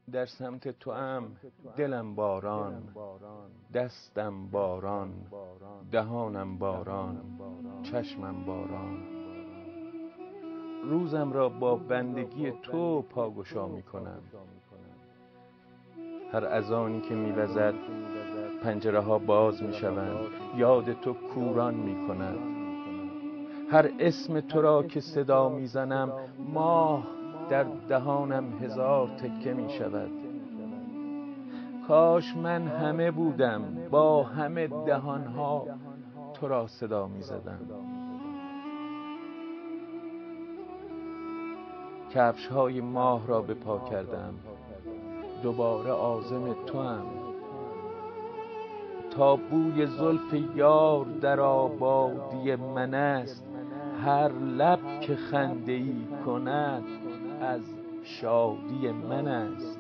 در سمت توام دلم باران، دستم باران، دهانم باران، چشمم باران. روزم را با بندگی تو پاگشا می کنم. هر اذانی که می وزد پنجره ها باز می شوند، یاد تو کوران می کند. هر اسم تو را که صدا می زنم، ماه در دهانم هزار تکه می شود. کاش من همه بودم، با همه دهانها تو را صدا می زدم. کفش های ماه را به پا کردم، دوباره عازم توام. تا بوی زلف یار در آبادی من است، هر لب که خنده ای کند از شادی من است.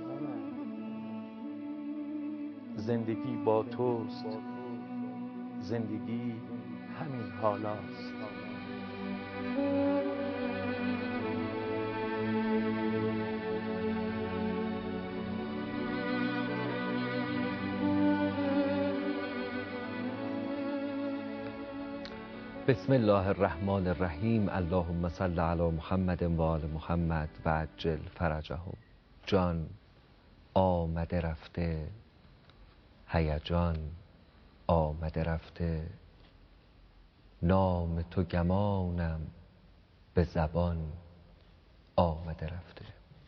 زندگی با توست، زندگی همین حالاست. بسم الله الرحمن الرحیم. اللهم صل علی محمد و آل محمد و عجل فرجهم. جان آمده رفته، هیجان آمده رفته، نام تو گمانم به زبان آمده رفته.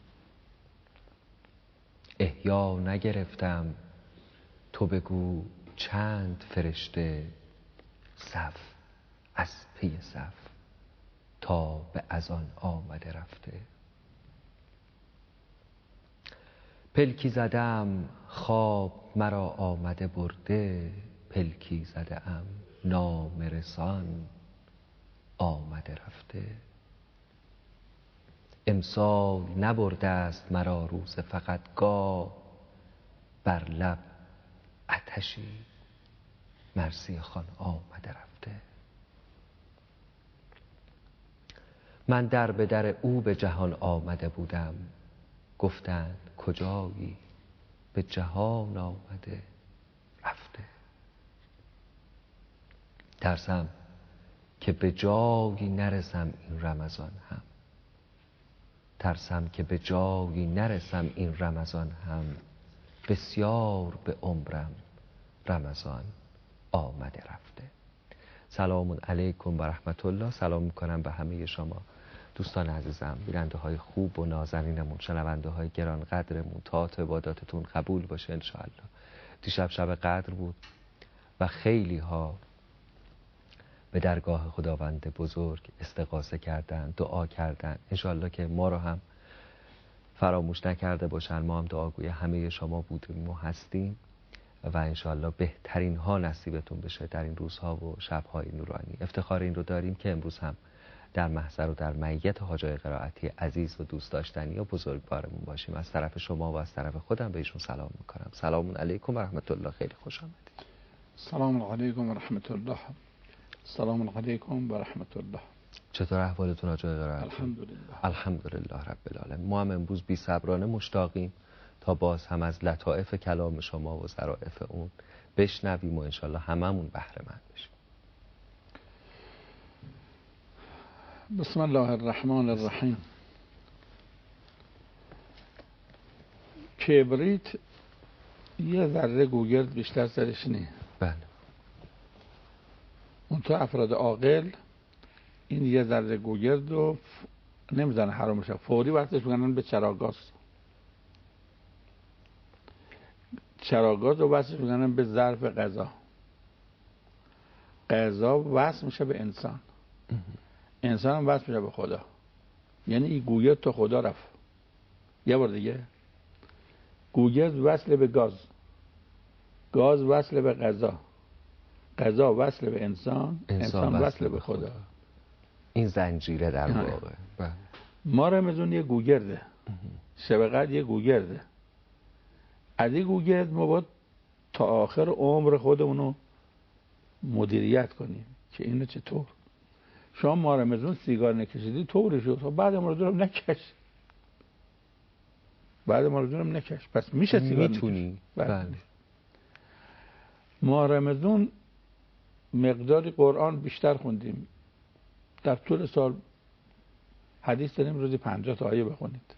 احیا نگرفتم تو بگو چند فرشته، صف از پی صف تا به اذان آمده رفته. پلکی زدم خواب مرا آمده برده، پلکی زدم نامه رسان آمده رفته. امسال نبرده است مرا روز فقط، گاه بر لب آتشی مرثیه خوان آمده رفته. من در به در او به جهان آمده بودم، گفتند کجایی؟ به جهان آمده رفته. ترسم که به جایی نرسم این رمضان هم، ترسم که به جایی نرسم این رمضان هم، بسیار به عمرم رمضان آمده رفته. سلام علیکم و رحمت الله. سلام میکنم به همه شما دوستان عزیزم، بیننده های خوب و نازنینمون، شنونده های گران قدرمون. طاعت و عباداتتون قبول باشه انشاءالله. دیشب شب قدر بود و خیلی ها به درگاه خداوند بزرگ استغاثه کردن، دعا کردن. انشاءالله که ما رو هم فراموش نکرده باشن. ما هم دعاگوی همه شما بودیم و هستیم و انشاءالله بهترین ها نصیبتون بشه در این روزها و شبهای نورانی. افتخار این رو داریم که امروز هم در محضر و در معیت حاجای قرائتی عزیز و دوست داشتنی و بزرگوارمون باشیم. از طرف شما و از طرف خودم به ایشون سلام میکنم. سلام علیکم و رحمت الله. خیلی خوش آمدید. سلام علیکم و رحمت الله. سلام علیکم و رحمت الله. چطور احوالتون حاجای قرائتی؟ الحمدلله. الحمدلله رب العالمین. ما هم امروز بی صبرانه مشتاقیم تا باز هم از لطائف کلام شما و ظرافت اون بشنویم و انشالله هممون بهره مند بشیم. بسم الله الرحمن الرحیم. کبریت یه ذره گوگرد بیشتر سرش نیه. بله. اون تو افراد عاقل این یه ذره گوگرد رو نمیزنه حرام بشه، فوری وقتش میگنن به چراگاز. چراگاز رو وصلش میگنن به ظرف غذا. غذا وصل میشه به انسان، انسان هم وصل میشه به خدا. یعنی این گوگرد تو خدا رفت. یه بار دیگه، گوگرد وصل به گاز، گاز وصل به غذا، غذا وصل به انسان، انسان وصل به خدا. این زنجیره در واقع. ما رمزون یه گوگرده، شبقت یه گوگرده. از این گوگرد ما باید تا آخر عمر خودمونو مدیریت کنیم که اینو چطور. شما ما رمزون سیگار نکشیدی طوری شد، بعد ما رو نکش. بعد ما رمضان نکش. پس میشه سیگار میتونی. بله. ما رمضان مقداری قرآن بیشتر خوندیم. در طول سال حدیث داریم روزی 50 تا آیه بخونید.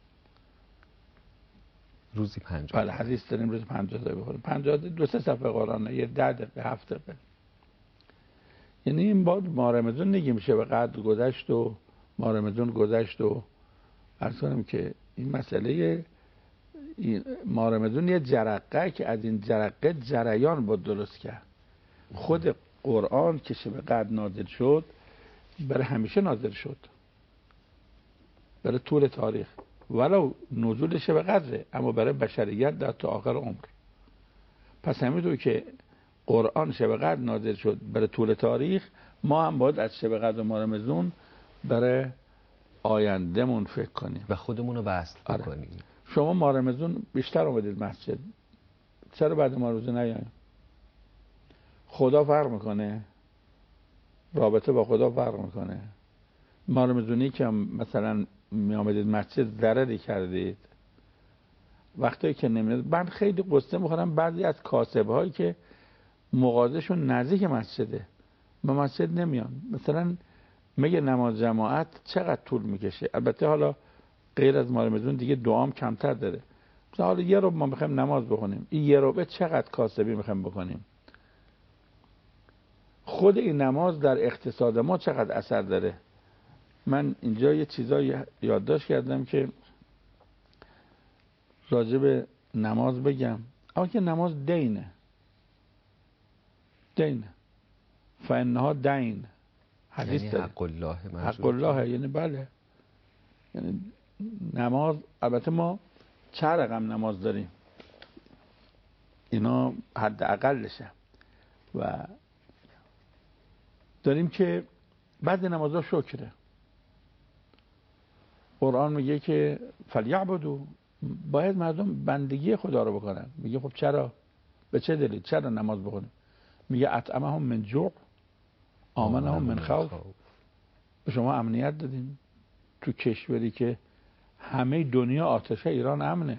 روزی 50. بله حدیث داریم روزی 50 تا آیه بخونید. 50 2-3 صفحه قرآن، یه 10 دقیقه 7 دقیقه. یعنی این بعد ما رمضان نگیم شه به قدر گذشت و ما رمضان گذشت و عرض کنم که این مسئله ما رمضان یه جرقه که از این جرقه جریان بود درست کرد. خود قرآن که شب قدر نازل شد برای همیشه نازل شد، برای طول تاریخ، ولو نزول شب قدره اما برای بشریت در تا آخر عمر. پس همینطور که قرآن شب قدر نازل شد برای طول تاریخ، ما هم باید از شب قدر ما رمضان برای آیندهمون فکر کنیم و خودمون رو وصل بکنیم. شما ما رمضان بیشتر اومدید مسجد، چرا بعد ما روزه نیایم؟ خدا فرق میکنه، رابطه با خدا فرق میکنه. ما رمضانی که مثلا می آمدید مسجد ضرری کردید، وقتی که نمیاد. من خیلی قصه میخورم بعضی از کاسب هایی که مغازشون نزدیک مسجده به مسجد نمیان. مثلا میگه نماز جماعت چقدر طول میکشه. البته حالا غیر از ما رمضان دیگه دعام کمتر داره. مثلا حالا یه رو ما میخوایم نماز بخونیم، این یه رو چقدر کاسبی میخوایم بکنیم. خود این نماز در اقتصاد ما چقدر اثر داره. من اینجا یه چیزایی یادداشت کردم که راجع به نماز بگم. اما که نماز دینه فانها دین حدیث یعنی داره. حق الله حق الله، یعنی بله، یعنی نماز. البته ما چند رقم نماز داریم، اینا حد اقلشه و داریم که بعد نمازها شکره. قرآن میگه که فلیعبدوا، باید مردم بندگی خدا رو بکنن. میگه خب چرا؟ به چه دلیل؟ چرا نماز بخونیم؟ میگه اطعمهم من جوع آمنهم من خوف. به شما امنیت دادیم تو کشوری که همه دنیا آتشه، ایران امنه،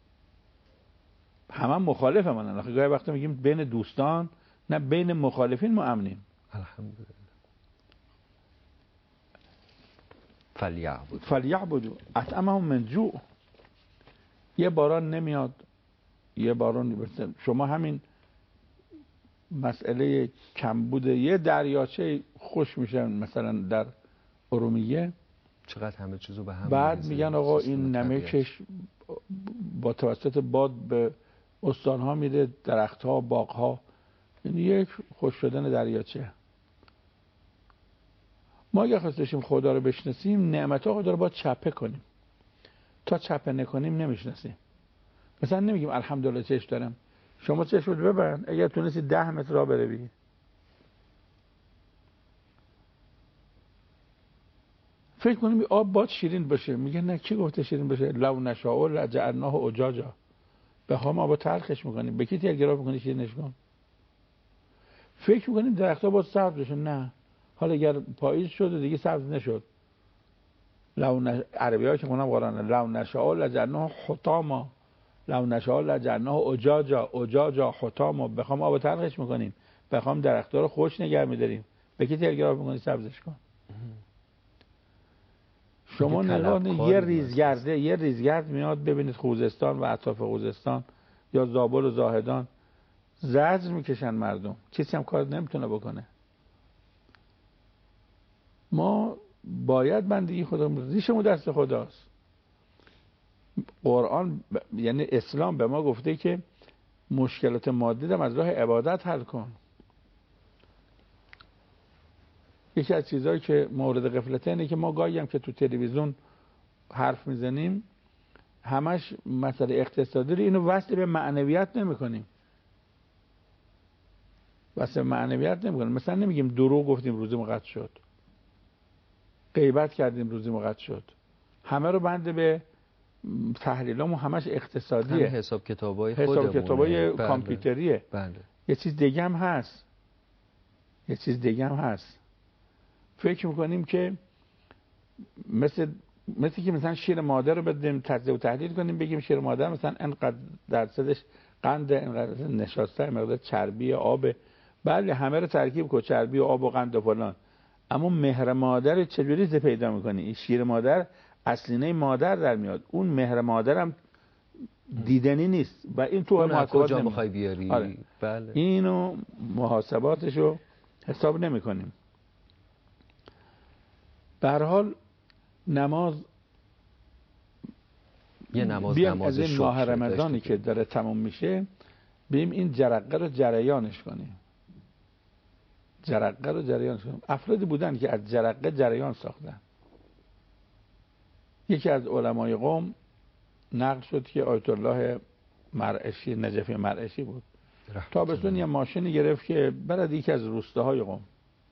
همه مخالف منن. آخه گاهی وقتا میگیم بین دوستان، نه بین مخالفین ما امنیم. الحمدلله. فلیعبدوا اطعمهم من جوع. یه باران نمیاد، یه باران برسه. شما همین مسئله کمبود یه دریاچه خوش میشن مثلا در ارومیه، چقدر همه چیزو به هم بعد میگن آقا این نمکش با توسط باد به استانها میره، درختها، باغها، یعنی یک خوش شدن دریاچه. ما اگه خواستیم خدا رو بشناسیم، نعمت خدا رو باید چپه کنیم. تا چپه نکنیم نمیشناسیم. مثلا نمیگیم الحمدلله چشم دارم. شما چشم رو ببند، اگر تونستی 10 متر راه بروی، فکر کنیم آب باید شیرین باشه. میگه نه، کی گفته شیرین باشه؟ لو نشاء لجعلناه اجاجا. بخوام آب تلخش میکنیم، به کی تلگراف میکنی شیرینش کن؟ فکر میکنیم درختها باید سبز بشه. نه، حالا اگر پاییز شد و دیگه سبز نشد، عربی‌ها که خونم قرآنه، لو نشاء لجعلناه حطاما، لو نشاء لجعلناه اجاجا حطاما. بخوام آب تلخش میکنیم، بخوام درختها رو خوش نگه میداریم، به کی تلگراف میکنی سبزش کن؟ شما نگاه یه ریزگرد میاد، ببینید خوزستان و اطراف خوزستان یا زابل و زاهدان زجر میکشن مردم، کسی هم کار نمیتونه بکنه. ما باید بندگی خدا، ریشمون دست خداست. قرآن یعنی اسلام به ما گفته که مشکلات مادی هم از راه عبادت حل کن. یکی از چیزهایی که مورد غفلته اینه که ما گاهی هم که تو تلویزیون حرف میزنیم همش مسئله اقتصادی رو اینو وصل به معنویت نمی‌کنیم. وصل معنویت نمی‌کنیم. مثلا نمیگیم دروغ گفتیم روزی قطع شد، غیبت کردیم روزی قطع شد. همه رو بند به تحلیلامون همش اقتصادیه، حساب کتابای خودمونه، حساب کتابای کامپیوتریه. بله. یه چیز دیگه هم هست. فکر میکنیم که مثل مثل که مثلا شیر مادر رو بدیم تجزیه و تحلیل کنیم، بگیم شیر مادر مثلا انقدر درصدش قند، انقدر نشاسته، مقدار چربی، آب. بله همه رو ترکیب کن، چربی و آب و قند و فلان. اما مهر مادر چجوری پیدا میکنی؟ این شیر مادر اصلینه مادر در میاد، اون مهر مادر هم دیدنی نیست و این تو اون محاسبات کجا میخوای بیاری؟ آره. بله. اینو محاسباتشو حساب نمی کنیم. به هر حال نماز، یه نماز بیام از این ماه شکر رمضانی که داره تموم میشه بیم این جرقه رو جریانش کنیم. جرقه رو جریانش کنیم. افرادی بودن که از جرقه جریان ساختن. یکی از علمای قوم نقل شد که آیت الله مرعشی، نجفی مرعشی بود، تابستون یه ماشینی گرفت که برد یکی از روستاهای قوم.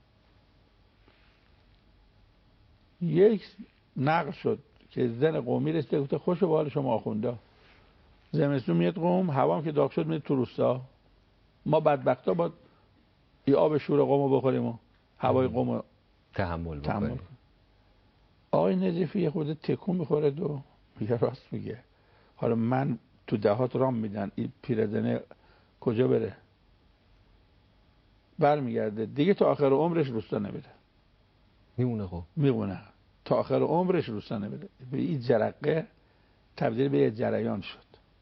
یک نقل شد که زن قومی رسیده گفته خوش به حال شما آخونده، زمستون میاد قوم، هوا هم که داغ شد میاد تو روستا، ما بدبختا باید این آب شور قوم رو بخوریم و هوای قوم رو تحمل بکنیم. آقای نجفی یه خورده تکون میخوره و میگه راست میگه، حالا من تو دهات رام میدن، این پیرزنه کجا بره؟ برمیگرده دیگه تا آخر عمرش روستا نمیره، میمونه. خب میمونه تا آخر عمرش روستا نمیره. به این جرقه تبدیل به یه جریان شد.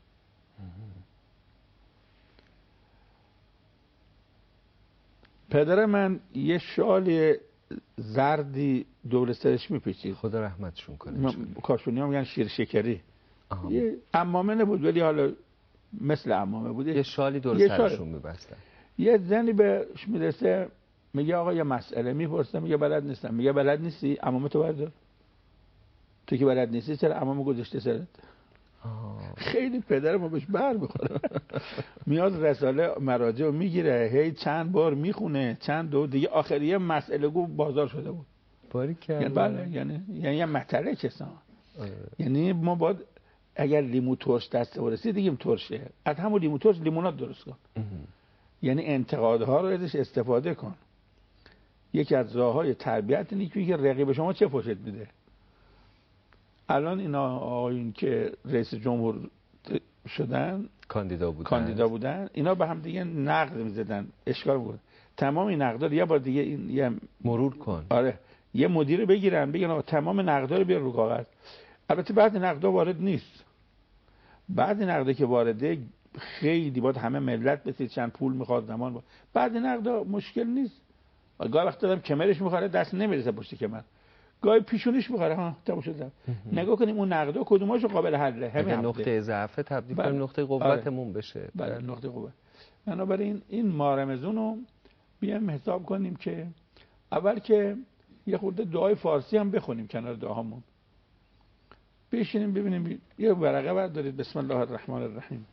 پدر من یه شال زردی دور سرش میپیچید، خدا رحمتشون کنه. کاشونی ها میگن شیر شکری. یه عمامه نبود ولی حالا مثل عمامه بود، یه شالی دور سرشون میبستن. یه زنی بهش میرسه میگه آقا یه مسئله میپرسه، میگه بلد نیستم. میگه بلد نیستی؟ عمامه تو بردار، تو که بلد نیستی چرا عمامه گذاشته سرت؟ خیلی پدر ما بهش بر بخوره. میاد رساله مراجع میگیره، هی چند بار میخونه، چند دو دیگه آخریه مسئله گو بازار شده بود. باریکلا. یعنی بله، یعنی یه مطلع کسان. یعنی ما باید اگر لیمو ترش دست برسی دیگه ترشه، از همون لیمو ترش لیموناد درست کن. یعنی انتقادها رو ازش استفاده کن. یکی از راههای تربیت اینه که رقیب شما چه پشت میده. الان اینا آقایون که رئیس جمهور شدن، کاندیدا بودن، اینا به هم دیگه نقد میزدن، اشکال میکنن. تمام این نقدا رو یه بار دیگه این یه مرور کن. آره، یه مدیر بگیرن بگن آقا تمام نقدا رو بیار رو کاغذ. البته بعضی نقدا وارد نیست، بعضی نقدا که وارده خیلی باید همه ملت بسید، چند پول میخواد زمان با. بعضی نقدا مشکل نیست، گاهی وقتا دارم کمرش میخوره دست نمیرسه پشت کمر، گاهی پیشونیش میخوره، ها تموم شد. نگاه کنیم اون نقدا کدوماشو قابل حله، همین نقطه ضعف تبدیل کنیم نقطه قوتمون بشه. بله نقطه قوت. بنابراین این ماه رمضان رو بیام حساب کنیم که اول که یه خورده دعای فارسی هم بخونیم کنار دعاهامون، بشینیم ببینیم. یه ورقه بردارید، بسم الله الرحمن الرحیم.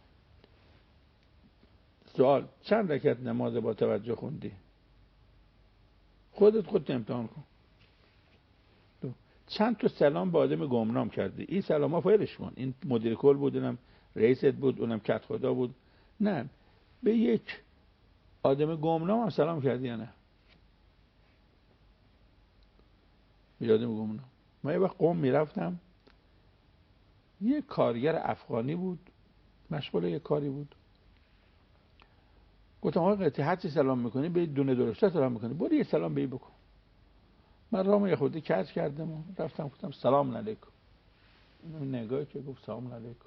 سوال: چند رکعت نماز با توجه خوندی؟ خودت امتحان کن. چند تا سلام با آدم گمنام کردی؟ این سلام ها فایلش کن. این مدیر کل بود، اونم رئیست بود، اونم کت خدا بود. نه، به یک آدم گمنام هم سلام کردی یا نه؟ به آدم گمنام. من یه وقت قم میرفتم، یه کارگر افغانی بود، مشغول یه کاری بود. گفتم آقا قطعی هرچی سلام میکنی به دونه درشته سلام میکنی، برو یه سلام به بکن. من رامو یه خورده کج کردم و رفتم گفتم سلام علیکم. نگاهی که گفت سلام علیکم،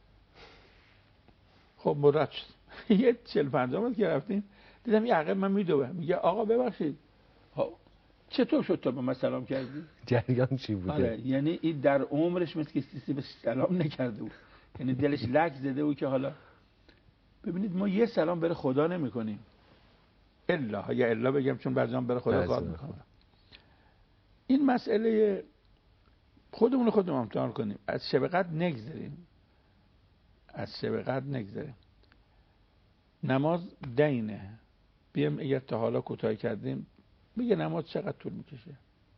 خب مرد شد. یه 40-50 متر که رفتیم دیدم یه عقب من میدوه، میگه آقا ببخشید چطور شد تا به من سلام کردی؟ جریان چی بوده؟ آره، یعنی این در عمرش مثل که کسی به سلام نکرده بود، یعنی دلش لک زده بود که حالا ببینید ما یه سلام بره خدا نمی کنیم الا، یا الا بگم چون بعضیام بره خدا کار میکنه. این مسئله خودمون امتحان کنیم، از شب قدر نگذریم. نماز دینه. بیام اگر تا حالا کوتاه کردیم بگه نماز چقدر طول میکشه.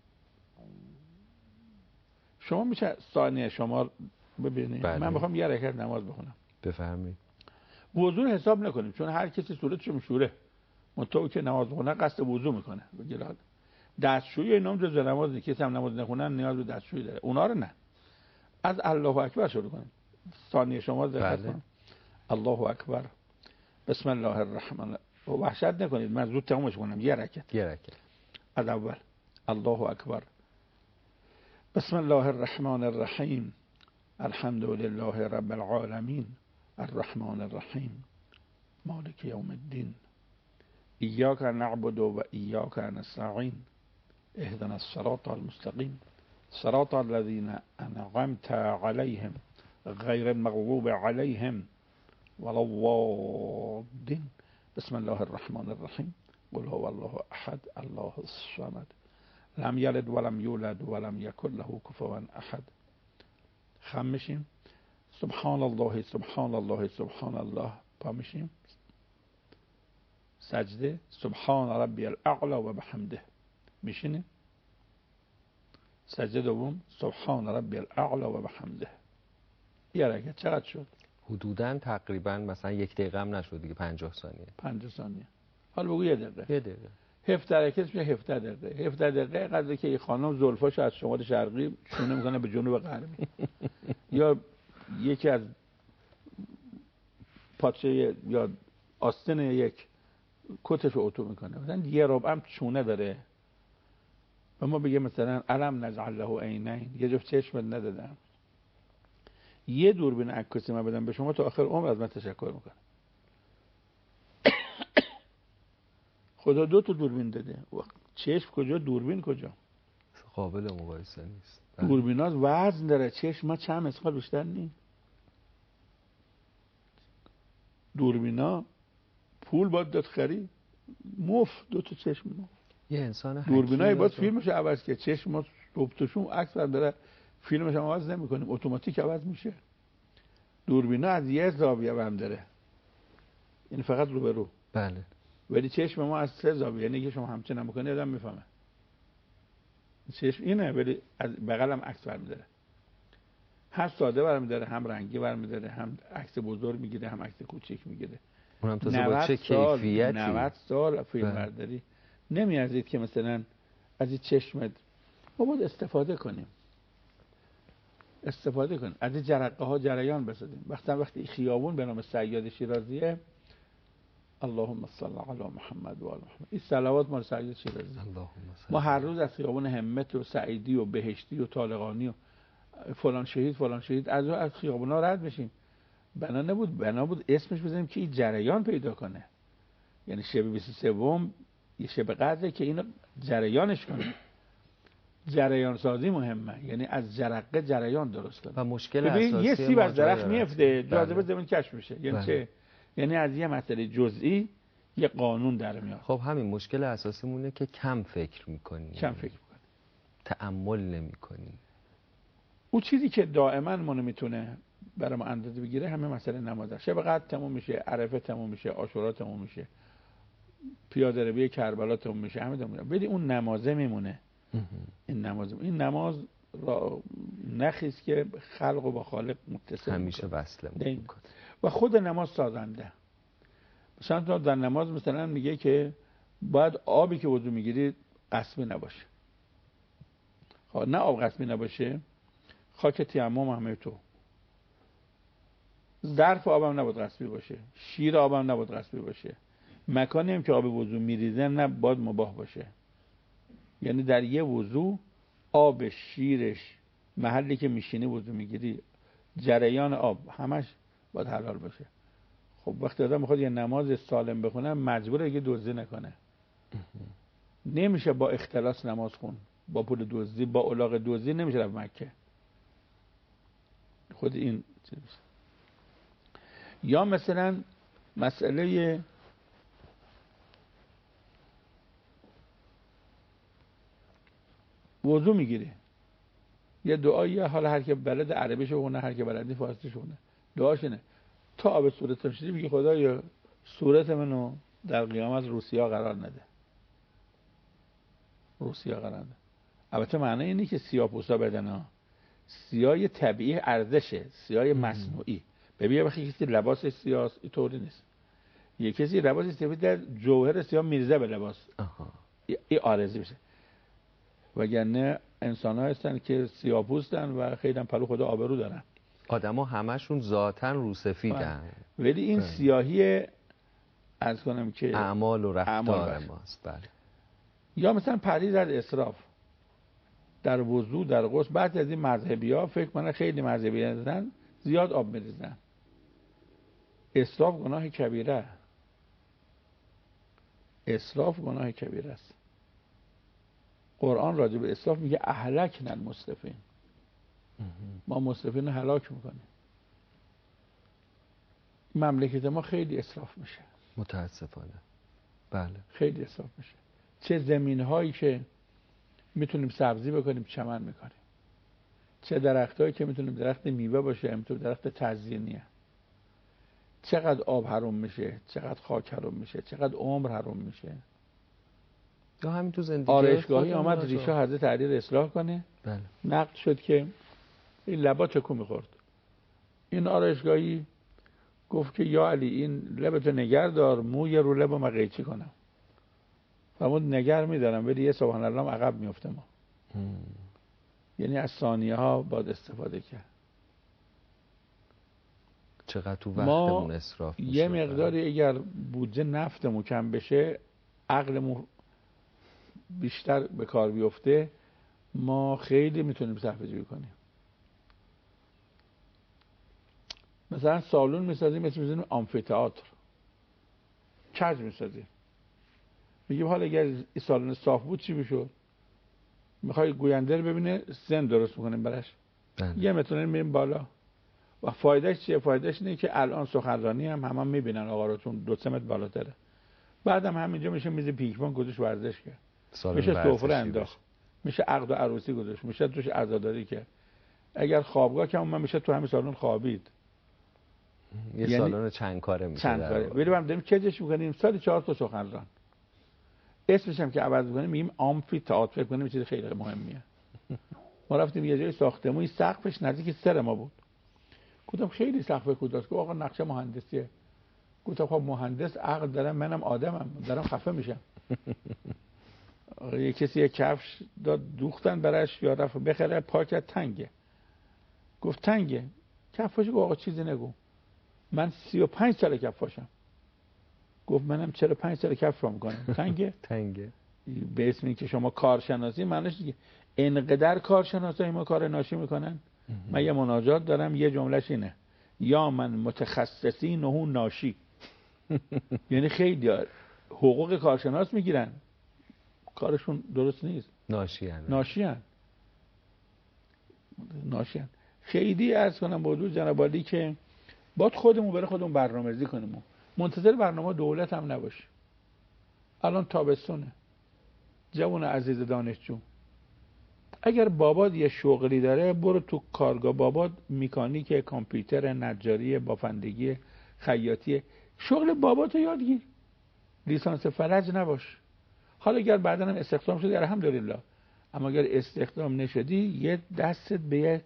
شما میشه ثانیه شما ببینید. بله. من میخوام یه رکعت نماز بخونم. بفرمایید. وضو حساب نکنیم چون هر کسی صورتش مشوره، منطقه که نماز بخونه قصد وضو میکنه. دستشویی اینا هم جزء نماز نیست، کسی هم نماز نخونن نیاز به دستشویی داره، اونا رو نه. از الله اکبر شروع کنیم. ثانیه شما دقت بله. کنید. الله اکبر، بسم الله الرحمن. وحشت نکنید، من زود تمومش کنم. یه رکعت از اول. الله اکبر، بسم الله الرحمن الرحیم، الحمد لله رب العالمین، الرحمن الرحیم، مالک یوم الدین، ایاک نعبد و ایاک نستعین، اهدنا الصراط المستقیم، صراط الذین انعمت علیهم غیر المغضوب علیهم ولا الضالین، بسم الله الرحمن الرحیم، قل هو الله احد الله الصمد لم یلد ولم یولد ولم یکن له کفوا احد. خم میشیم، سبحان الله سبحان الله سبحان الله. پا میشیم، سجده، سبحان ربی الاعلی و بحمده. میشینیم، سجده دوم، سبحان ربی الاعلی و بحمده. یه رکعت چقدر شد؟ حدوداً تقریبا مثلا 1 دقیقه هم نشد دیگه، 50 ثانیه. 50 ثانیه. حالا بگو 1 دقیقه. 1 دقیقه. 17 رکعت میشه 17 دقیقه. 17 دقیقه قدر که خانم زلفاشو از شمال شرقی شونه میکنه به جنوب غربی. یا یکی از پاچه یا آستین یک کتش رو اتو میکنه. مثلا یه ربع هم چونه داره. و ما بگیم مثلا علم نجعل له عینین، یه جفت چشم ندادم. یه دوربین عکاسی من بدم به شما، تا آخر عمر از من تشکر میکنه. خدا 2 تا دوربین داده. چشم کجا، دوربین کجا؟ قابل مقایسه نیست. دوربینات وزن داره، چشم ما چند مثقال بیشتر نیست. دوربینا پول باید داد خرید، مفت 2 تا چشم مفت. یه انسان دوربینای باید فیلمش عوض کنه. چشم ما توپتشون عکس برداره، فیلمش هم عوض نمی‌کنیم، اتوماتیک عوض میشه. دوربینا از یه زاویه هم داره، یعنی فقط رو به رو. بله. ولی چشم ما از 3 زاویه، یعنی که شما همچنان می‌کنی آدم میفهمه. چشم اینه، ولی از بغل هم عکس برمی‌داره. هم ساده برمی‌داره، هم رنگی برمی‌داره، هم عکس بزرگ میگیره، هم عکس کوچیک میگیره. اونم تازه با چه کیفیتی. 90 سال فیلم برداری نمیارزید که مثلا از این چشمت ما باید استفاده کنیم. از این جرقه ها جریان بسازیم. وقتی خیابون به نام صیاد شیرازیه، اللهم صل علی محمد و آل محمد، این صلوات مال صیاد شیرازی. ما هر روز از خیابون همت و سعیدی و بهشتی و طالقانی و فلان شهید از خیابونا رد میشیم. بنا بود اسمش بزنیم که این جریان پیدا کنه. یعنی شب 23 یه شب قدره که اینو جریانش کنه. جریان سازی مهمه، یعنی از جرقه جریان درست کنه. و مشکل اساسی یه سیب از درخت میفته، جاذبه زمین کشف میشه. یعنی چه؟ یعنی از یه مسئله جزئی یه قانون در میاد. خب همین مشکل اساسیمونه که کم فکر میکنی. تأمل نمیکنی. اون چیزی که دائما ما نمیتونه برای ما اندازه بگیره همه مسئله نمازه. شب قدر تموم میشه، عرفه تموم میشه، عاشورا تموم میشه، پیاده روی کربلا تموم میشه، همه تموم میشه. ولی اون نمازه میمونه. این نماز را نخیست که خلق و با خالق متصل همیشه وصله میکنه. و خود نماز سازنده. مثلا در نماز مثلا میگه که باید آبی که وضو میگیری قسمی نباشه. نه آب قسمی نباشه، خاک تیمم همه تو، ظرف آبم نباید قسمی باشه، شیر آبم نباید قسمی باشه، مکانی هم که آب وضو میریزه نه باید مباح باشه. یعنی در یه وضو آب، شیرش، محلی که میشینی وضو میگیری، جریان آب همش باید حلال باشه. خب وقتی آدم میخواد یه نماز سالم بخونه مجبوره که دزدی نکنه. نمیشه با اختلاس نماز خون، با پول دزدی، با الاغ دزدی نمیشه رفت مکه. خود این چیز. یا مثلا مسئله وضو میگیره، یه دعایی، حالا هر که بلد عربیش بخونه، هر که بلد نیست فارسیش بخونه، دعاش اینه تا آب صورتم شدی میگه خدایا صورت منو در قیامت روسیا قرار نده. روسیا قرار نده. البته معنی اینه که سیاه‌پوستا بدن ها. سیاه طبیعی ارزشه، سیاه مصنوعی. ببین وقتی کسی لباسش سیاه اینطوری نیست. یه کسی لباسش سفید در جوهر سیاه میرزه به لباس. این عارضی میشه. وگرنه انسان ها هستن که سیاه‌پوستن و خیلی هم پرو خدا آبرو دارن. آدما همشون ذاتن روسفیدن، ولی این سیاهی از کنم که اعمال و رفتار ماست. بله. یا مثلا پرهیز از اسراف در وضو، در غسل. بعضی از این مذهبی‌ها فکر کنن خیلی مذهبی هستن زیاد آب می‌ریزن. اسراف گناه کبیره. اسراف گناه کبیره است. قرآن راجع به اسراف میگه اهلکنا المسرفین. ما مسرفین رو هلاک میکنیم. مملکت ما خیلی اسراف میشه. متاسفانه. بله. خیلی اسراف میشه. چه زمین هایی که میتونیم سبزی بکنیم چمن میکنیم. چه درخت هایی که میتونیم درخت میوه باشه میتونیم درخت تزیینیه. چقدر آب حروم میشه، چقدر خاک حروم میشه، چقدر عمر حروم میشه. یا همین تو زندگی آرایشگاهی آمد ریشه حضرت علی رو اصلاح کنه. بله. نقد شد که این لبا تکون میخورد. این آرایشگاهی گفت که یا علی این لبتو نگر دار، موی رو لبو من قیچی کنم. فرمود نگر میدارم ولی یه سبحان الله هم عقب میفته ما. یعنی از ثانیه ها باید استفاده کرد. چقدر تو وقتمون اسراف میشه. یه مقداری اگر بودجه نفتمون کم بشه، عقلمون بیشتر به کار بیفته، ما خیلی میتونیم صرفه جویی کنیم. مثلا سالن میسازیم، اسمش میذاریم آمفی‌تئاتر. کج میسازیم. میگیم حالا اگر این سالن صاف بود چی میشد؟ میخوای گوینده رو ببینه، سن درست میکنیم براش. یه متر میریم بالا. و فایدهش چیه؟ فایدهش اینه که الان سخنرانی هم میبینن آقا رو، چون 2-3 متر بالاتره. بعدم همینجا میشه میز پیکبان گذاشت ورزش کرد. میشه سفره انداخت. میشه عقد و عروسی گذاشت. میشه توش عزاداری کرد. اگر خوابگاه که من میشه تو همین سالن خوابید. یه سالن چند کاره میشه. چند کاره. ولی ما داریم کجش میکنیم سال 4 تا سخنران. اسمش هم که عوض میکنیم میگیم آمفی تئاتر. فکر کنیم چیز خیلی مهمیه. ما رفتیم یه جای ساختمون، سقفش نزدیک سر ما بود. گفتم خیلی سقف کوتاست. گفت آقا نقشه مهندسیه. گفتم خب مهندس عقل دارم، منم آدمم، دارم خفه میشم. یه کسی یه کفش داد دوختن براش، یا رفت بخره پاکت تنگه. گفت تنگه. کفاش گفت آقا چیزی نگو. من 35 سال کفاشم. گفت منم 45 سال کف را میکنم. تنگه؟ تنگه. به اسم این که شما کارشناسی، معنیش دیگه اینقدر کارشناسای ما کار ناشی میکنن. من یه مناجات دارم، یه جملهش اینه: یا من متخصصین و هون ناشی. یعنی خیلی حقوق کارشناس میگیرن، کارشون درست نیست. ناشیان. خیلی عرض کنم با حضور جناب عالی که باید خودمون برای خودمون برنامه‌ریزی کنیم. منتظر برنامه دولت هم نباش. الان تابستونه. جوان عزیز دانشجو، اگر بابات یه شغلی داره برو تو کارگاه بابات، مکانیک، کامپیوتر، نجاری، بافندگی، خیاطی، شغل باباتو یاد گیر. لیسانس فلج نباش. حالا اگر بعداً هم استخدام شدی الحمدلله، اما اگر استخدام نشدی یه دستت به یک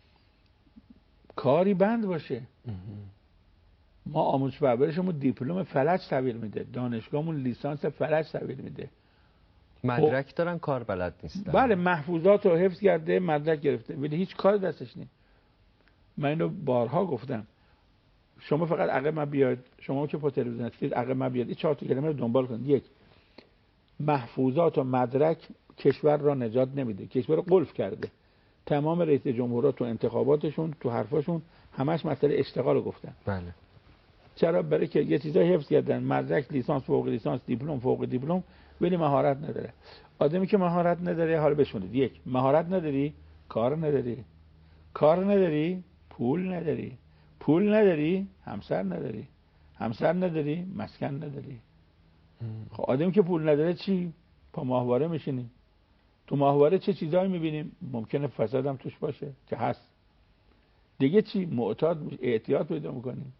کاری بند باشه. ما آموزش پرورشمون دیپلم فلج تحویل میده، دانشگاهمون لیسانس فلج تحویل میده. مدرک دارن کار بلد نیستن. بله محفوظات رو حفظ کرده، مدرک گرفته ولی هیچ کار دستش نیست. من اینو بارها گفتم. شما فقط عقب ما بیاید، شما که با تلویزیون هستید عقب ما بیاید این 4 تا کلمه رو دنبال کنید. یک، محفوظات و مدرک کشور را نجات نمیده، کشور رو قلف کرده. تمام رئیس جمهورها تو انتخاباتشون، تو حرفاشون همش مسئله اشتغال رو گفتن. بله. چرا؟ برای که یه چیزای حفظ کردن، مدرک، لیسانس، فوق لیسانس، دیپلم، فوق دیپلم، ولی مهارت نداره. آدمی که مهارت نداره، حالا بشونید: یک، مهارت نداری، کار نداری. کار نداری، پول نداری. پول نداری، همسر نداری. همسر نداری، مسکن نداری. خب آدمی که پول نداره چی؟ پا ماهواره میشینیم. تو ماهواره چه چیزایی میبینیم؟ ممکنه فساد هم توش باشه که هست. دیگه چی؟ معتاد، احتیاط پیدا میکنیم.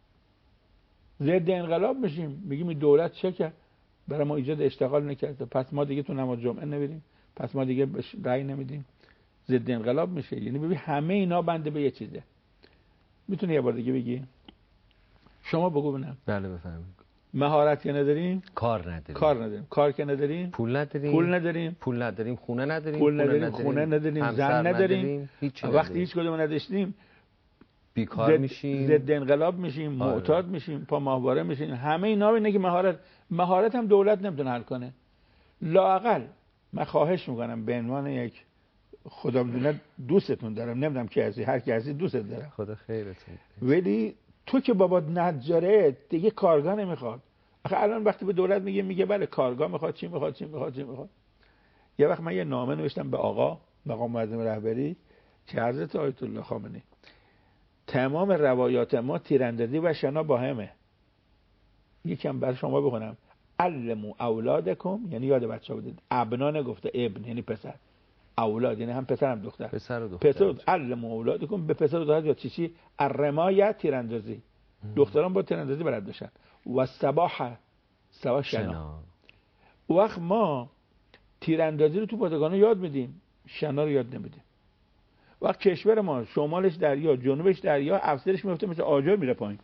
ضد انقلاب میشیم، میگیم این دولت چه کرد؟ برای ما ایجاد اشتغال نکرده، پس ما دیگه تو نماز جمعه نمیریم، پس ما دیگه رأی نمیدیم. ضد انقلاب میشه. یعنی ببین همه اینا بنده به یه چیزه. میتونی یه بار دیگه بگی؟ شما بگو ببینم. بله بفرمایید. مهارت که نداریم کار نداریم. کار که نداریم پول نداریم. خونه نداریم. خونه نداریم. زن نداریم. وقتی هیچ کدوم نداشتیم بیکار میشیم، ضد انقلاب میشیم، معتاد میشیم، پا ماهواره میشیم. همه اینا اینه که مهارت هم دولت نمیتونه حل کنه. لااقل من خواهش میکنم به عنوان یک خدا بدونه دوستتون دارم، نمیدونم کی هستی، هر کی هستی دوستت دارم، خدا خیرتون، ولی تو که بابات نجاره دیگه کارگاه نمیخواد. آخه الان وقتی به دولت میگه بله کارگاه میخواد، چی میخواد. یه وقت من یه نامه نوشتم به آقا مقام معظم رهبری که حضرت آیت الله خامنه‌ای تمام روایات ما تیراندازی و شنا با همه. یکم برای شما بخونم. علموا اولادکم، یعنی یاد بچه‌ها بدید. ابنا نگفته ابن یعنی پسر، اولاد یعنی هم پسر هم دختر. پسر و دختر. علموا اولادکم، به پسر و دختر یا چی الرمایه تیراندازی. دختران با تیراندازی بلد باشن. و سباحه شنا. وقت ما تیراندازی رو تو پادگانا یاد میدیم، شنا رو یاد نمیدیم. وقت کشور ما شمالش دریا، جنوبش دریا، افسرش میفته مثل آجر میره پایین.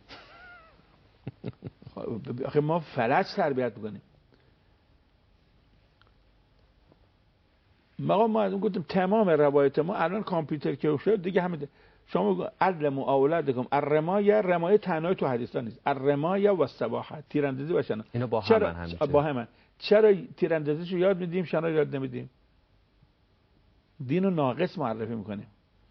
آخه ما فلج تربیت میکنیم. ما از اون گفتم تمام روایت ما الان کامپیوتر که شد دیگه همه شما علموا اولادکم رمایه تنهایی تو حدیثا نیست. الرمایه و السباحه، تیراندازی و شنا. اینا با هم. چرا تیراندازیشو یاد میدیم، شنا رو یاد نمیدیم؟ دینو ناقص معرفی میکنیم.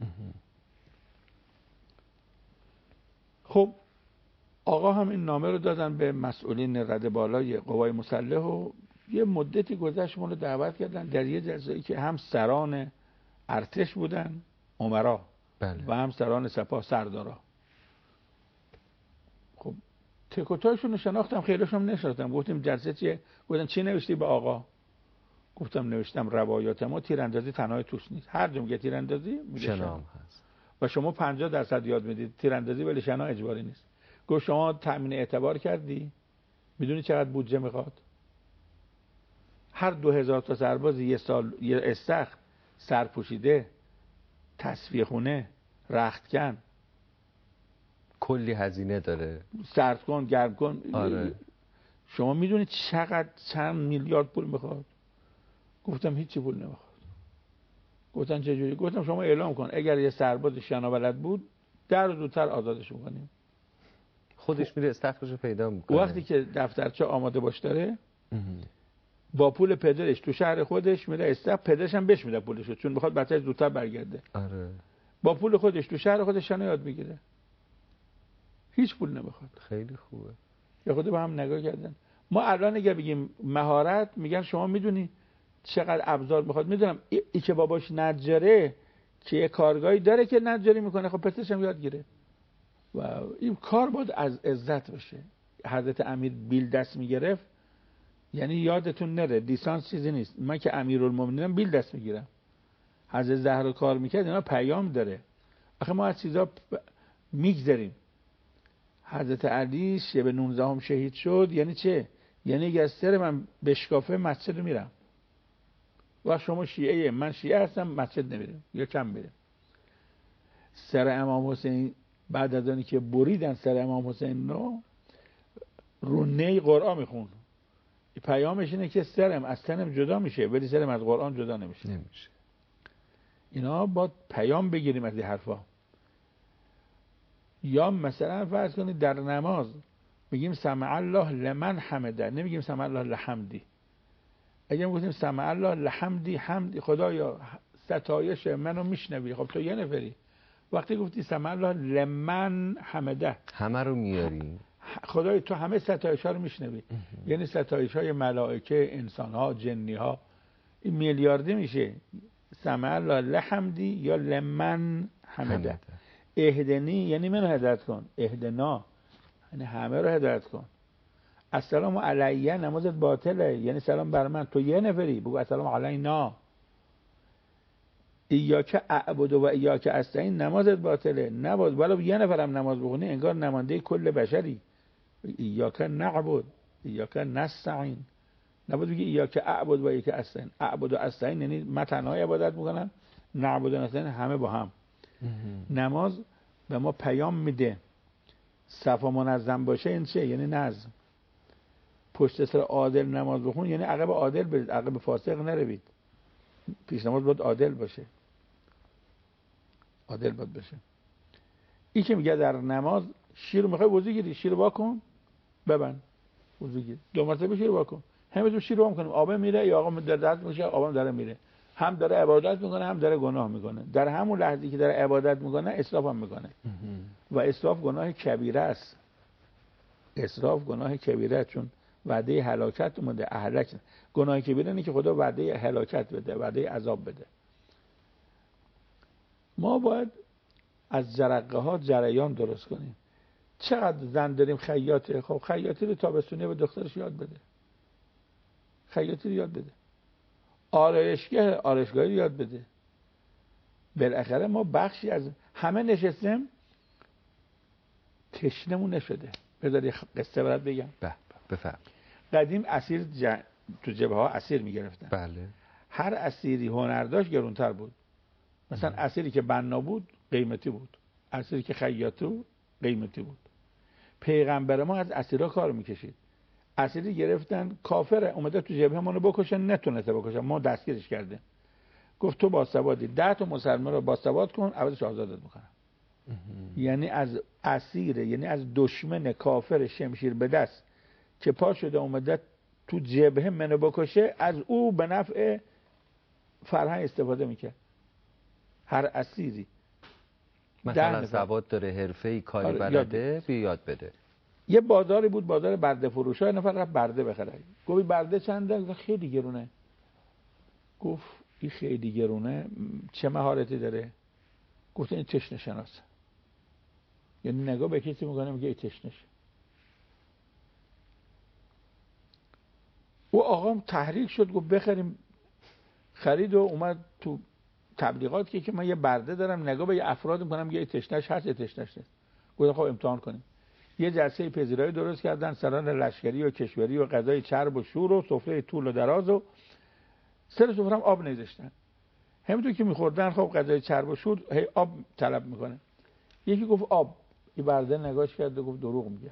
خب آقا هم این نامه رو دادن به مسئولین رده بالای قوای مسلح و یه مدتی گذشت ما رو دعوت کردن در یه جلسه‌ای که هم سران ارتش بودن، امرا، بله. و هم سران سپاه، سردارا. خب تکوتایشون رو شناختم، خیلیشون نشناختم. گفتیم جلسه چیه؟ گفتن چی نوشتی به آقا؟ گفتم نوشتم روایات ما تیراندازی تنهای توش نیست. هر جا میگه تیراندازی میگه شنا هست. و شما 50% یاد میدید تیراندازی، ولی شنا اجباری نیست. گفت شما تامین اعتبار کردی؟ میدونی چقدر بودجه میخواد؟ هر 2000 تا سرباز یه سال یه استخر، سرپوشیده، تصفیه خونه، رختکن، کلی هزینه داره. سرد کن، گرم کن. آره. شما میدونید چند میلیارد پول میخواد؟ گفتم هیچی پول نمیخواد. گفتن چجوری؟ گفتم شما اعلام کن اگر یه سرباز شنا بلد بود در رو زودتر آزادش میکنیم. خودش میره استخرشو پیدا میکنه. وقتی که دفترچه آماده باش داره با پول پدرش تو شهر خودش میره استخر، پدرش هم بهش میده پولشو چون میخواد بچه‌ش زودتر برگرده. آره. با پول خودش تو شهر خودش شنا یاد میگیره. هیچ پول نمیخواد. خیلی خوبه. یا خود با هم نگاه کردن. ما الان اگه بگیم مهارت، میگن شما میدونی چقدر ابزار میخواد. میدونم ای که باباش نجاره که یه کارگاهی داره که نجاری میکنه، خب پسرش هم یاد گیره و این کار باید از عزت بشه. حضرت امیر بیل دست میگرفت، یعنی یادتون نره لیسانس چیزی نیست. من که امیرالمومنینم بیل دست میگیرم. حضرت زهرا کار میکرد، اینا پیام داره. آخه ما از چیزا میگذریم. حضرت علی شب 19 شهید شد، یعنی چه؟ یعنی اگه از سر من بشکافه مسجد میرم. و شما شیعه، من شیعه هستم، مسجد نمیرم یا کم میرم. سر امام حسین بعد از آنی که بریدن سر امام حسین رو نی قرآن میخون. پیامش اینه که سرم از تنم جدا میشه ولی سرم از قرآن جدا نمیشه. اینا با پیام بگیریم از این حرفا. یا مثلا فرض کنید در نماز میگیم سمع الله لمن حمده، نمیگیم سمع الله لحمدی. اگه میگیم سمع الله لحمدی، حمد خدایا ستایش منو میشنوی، خب تو یه نفری. وقتی گفتی سمع الله لمن حمده، همه رو میاری. خدای تو همه ستایش ها رو میشنوی. یعنی ستایش های ملائکه، انسان ها، جنی ها، این میلیاردی میشه. سمع الله لحمدی یا لمن حمده. اهدنی یعنی منو هدایت کن، اهدنا یعنی همه رو هدایت کن. السلام علیه نمازت باطله، یعنی سلام بر من، تو یه نفری، بگو السلام علینا. ایاک اعبد و ایاک استعین نمازت باطله، نباید ولو یه نفرم نماز بخونی انگار نماینده کل بشری. ایاک نعبد ایاک نستعین، نباید بگی ایاک اعبد و ایاک استعین. اعبد و استعین یعنی من تنها عبادت میکنم، نعبد و نستعین همه با هم. نماز به ما پیام میده. صفا منظم باشه این چه؟ یعنی نظم. پشت سر عادل نماز بخون یعنی عقب عادل برید، عقب فاسق نروید. پیش نماز باید عادل باشه، عادل باید باشه. این که میگه در نماز شیر میخوای وضو گیری، شیر واکن ببند وضو گیر، 2 مرتبه شیر واکن. همه شیر وا میکنیم، آب میره یا آقا در دست میشه، آبم داره میره، هم داره عبادت میکنه هم داره گناه میکنه. در همون لحظه که داره عبادت میکنه اسراف هم میکنه و اسراف گناه کبیره است. اسراف گناه کبیره است، چون وعده هلاکت اومده. اهلک گناه کبیره اینه که خدا وعده هلاکت بده، وعده عذاب بده. ما باید از جرقه ها جریان درست کنیم. چقدر زن داریم خیاطه، خب خیاطی رو تابستونی به دخترش یاد بده، خیاطی رو یاد بده. آرایشگاهی رو یاد بده. بالاخره ما بخشی از همه نشستیم تشنمون نشده. بذار قصه برات بگم. بفهم. قدیم اسیر تو جبهه ها اسیر میگرفتن. بله. هر اسیری هنر داشت گرونتر بود. مثلا اسیری که بنا بود قیمتی بود، اسیری که خیاطی بود قیمتی بود. پیغمبر ما از اسیرا کار میکشید. اسیری گرفتن کافره، اومده تو جبهه منو بکشن، نتونسته بکشن، ما دستگیرش کردیم. گفت تو باسوادی، 10 تا مسلمان رو باسواد کن، عوضش آزادت میکنم. یعنی از اسیر، یعنی از دشمن کافر شمشیر به دست که پا شده اومده تو جبهه منو بکشه، از او به نفع فرهنگ استفاده میکرد. هر اسیری مثلا سواد داره، حرفه‌ای کاری بلده، بیاد بده. یه بازاری بود، بازار برده فروش ها، نفر رفت برده بخره. گفت برده چنده؟ گفت خیلی گرونه. گفت این خیلی گرونه، چه مهارتی داره؟ گفت این تشنه شناسه. یعنی نگاه به کسی میکنه میگه این تشنشه. او آقام تحریک شد، گفت بخریم. خرید و اومد تو تبلیغات که من یه برده دارم، نگاه به یه افراد میکنم میگه این تشنش هست، این تشنش نیست. گفت خب امتحان کنیم. یه جلسه پذیرایی درست کردن، سران لشکری و کشوری و غذای چرب و شور و سفره طول و دراز و سر سفره هم آب نذاشتن. همونطور که میخوردن خب غذای چرب و شور هی آب طلب میکنه. یکی گفت آب، این برده نگاش کرد و گفت دروغ میگه.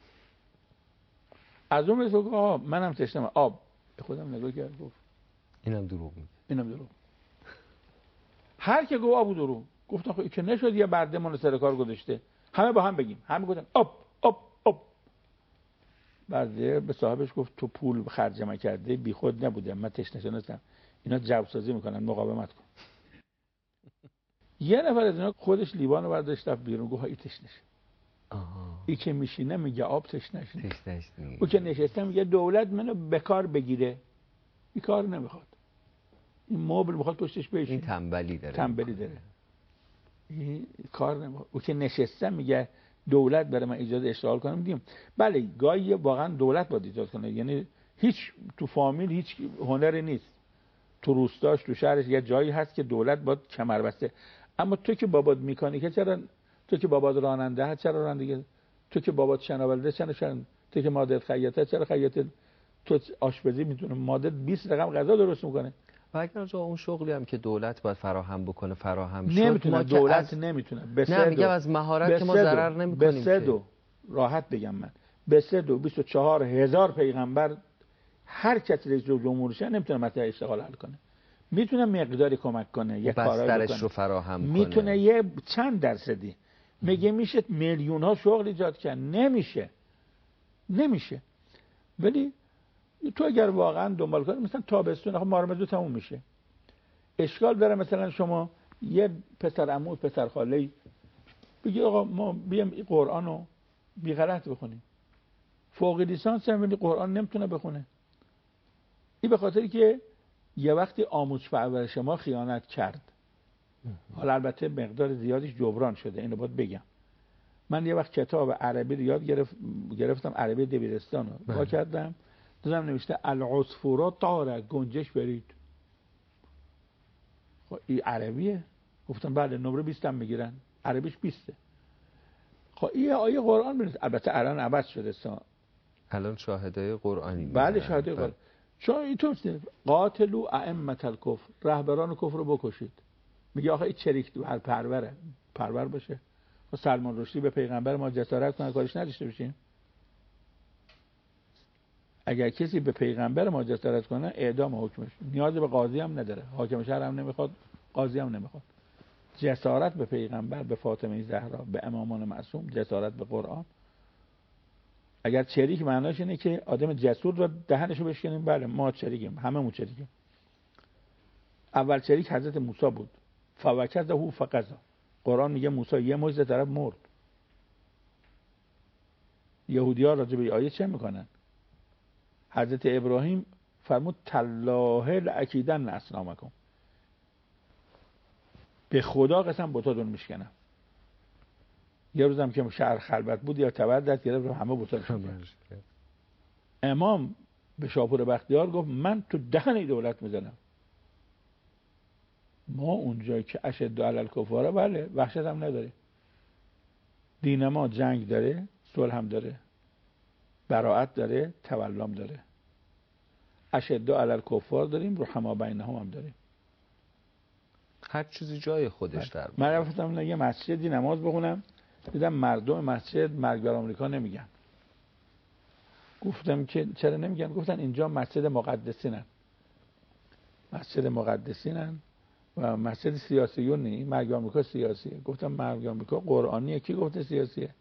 از اون رسول گفت منم تشنم آب. خودم نگاه کرد گفت اینم دروغ میگه. اینم دروغ. هر که گفت آب دروغ. گفتن خب که نشد یه برده منو سر کار گذاشته، همه با هم بگیم. همه گفتن آب آب آب. برده به صاحبش گفت تو پول خرج من کرده، بی خود نبودم، من تشنه شناسم، اینا جوابسازی میکنن، مقاومت کن. یه نفر از اینا خودش لیوان رو برداشت رفت بیرون، گفت این تشنشه. این که میشینه میگه آب تشنش نیست. او که نشسته میگه دولت منو به کار بگیره. این کار نمیخواد. این مبل میخواد پشتش بشینه. این تنبلی داره. تنبلی داره. این کار نمیخواد. او که نشسته میگه دولت برای من ایجاد اشتغال کنم. میگیم بله گاهی واقعا دولت باید ایجاد کنه. یعنی هیچ تو فامیل هیچ هنری نیست. تو روستاش تو شهرش یه جایی هست که دولت باید کمر بسته. اما تو که بابات میکانیکه چرا؟ تو که بابات راننده هست چرا رانندگی؟ تو که بابات شناولده چرا؟ تو که مادر خیاطه چرا خیاطه؟ تو آشپزی میتونه، مادر 20 رقم غذا درست میکنه. و اگر جا اون شغلی هم که دولت باید فراهم بکنه فراهم شد، نمیتونه. دولت نمیتونه. نه میگم از مهارت که ما ضرر نمیکنیم. به صدو راحت بگم من، به صدو 24,000 پیغمبر هر کسی رئیس جمهور شه نمیتونه مسئله اشتغال حل کنه. میتونه مقداری کمک کنه، یه کارایی بکنه، رو فراهم کنه، میتونه یه چند درصدی. میگه میشه میلیون ها شغل ایجاد کرد، نمیشه. ولی تو اگر واقعا دنبال کنی، مثلا تابستون خب مارمزو تموم میشه، اشکال داره مثلا شما یه پسر عمو پسر خاله بگی آقا ما بیام این قرآن رو بی غلط بخونیم. فوق لیسانس هم ولی قرآن نمیتونه بخونه. این به خاطری که یه وقتی آموزش پرورش ما خیانت کرد. حالا البته مقدار زیادیش جبران شده، اینو باید بگم. من یه وقت کتاب عربی رو یاد گرفتم، عربی دبیرستان رو با کردم، دیدم نوشته العصفور طار، گنجش برید. خب این عربیه؟ گفتم بله، نمره 20 هم میگیرن، عربیش 20. خب این آیه قرآن بنویس. البته الان عوض شده، الان شاهدای قرآنی. بله شاهدای قرآن. چون اینطور قاتلوا ائمه الکفر، رهبران کفر رو بکشید. میگه آخه این چریک پرور باشه. و سلمان رشدی به پیغمبر ما جسارت کنه کارش نداشته باشیم. اگر کسی به پیغمبر ما جسارت کنه اعدام حکمش، نیاز به قاضی هم نداره، حاکم شهر هم نمیخواد، قاضی هم نمیخواد. جسارت به پیغمبر، به فاطمه زهرا، به امامان معصوم، جسارت به قرآن. اگر چریک معناش اینه که آدم جسور رو دهنشو بشکنیم، بله ما چریکیم، هممون چریکیم. اول چریک حضرت موسی بود، فوکزه فقزا. قرآن میگه موسی یه موجه طرف مرد. یهودی‌ها راجع به آیه چه میکنن؟ حضرت ابراهیم فرمود تالله لاکیدن اصنامکم، به خدا قسم بتاتون میشکنم. یه روزم که شهر خلوت بود یا تبر دست گرفت و همه بتاشون کرد. امام به شاپور بختیار گفت من تو دهن این دولت میزنم. ما اونجایی که اشد علی الکفار، بله وحشت هم نداره، دین ما جنگ داره، صلح هم داره، براءت داره، تولم داره. اشد علی الکفار داریم، رحما بینهم هم داریم. هر چیزی جای خودش در من رفتم یه مسجدی نماز بخونم، دیدم مردم مسجد مرگ بر آمریکا نمیگن. گفتم که چرا نمیگن؟ گفتن اینجا مسجد مقدسینن، مسجد مقدسینن و مسجد سیاسیون نی، مرگ آمریکا سیاسیه. گفتم مرگ آمریکا قرآنیه، کی گفته سیاسیه؟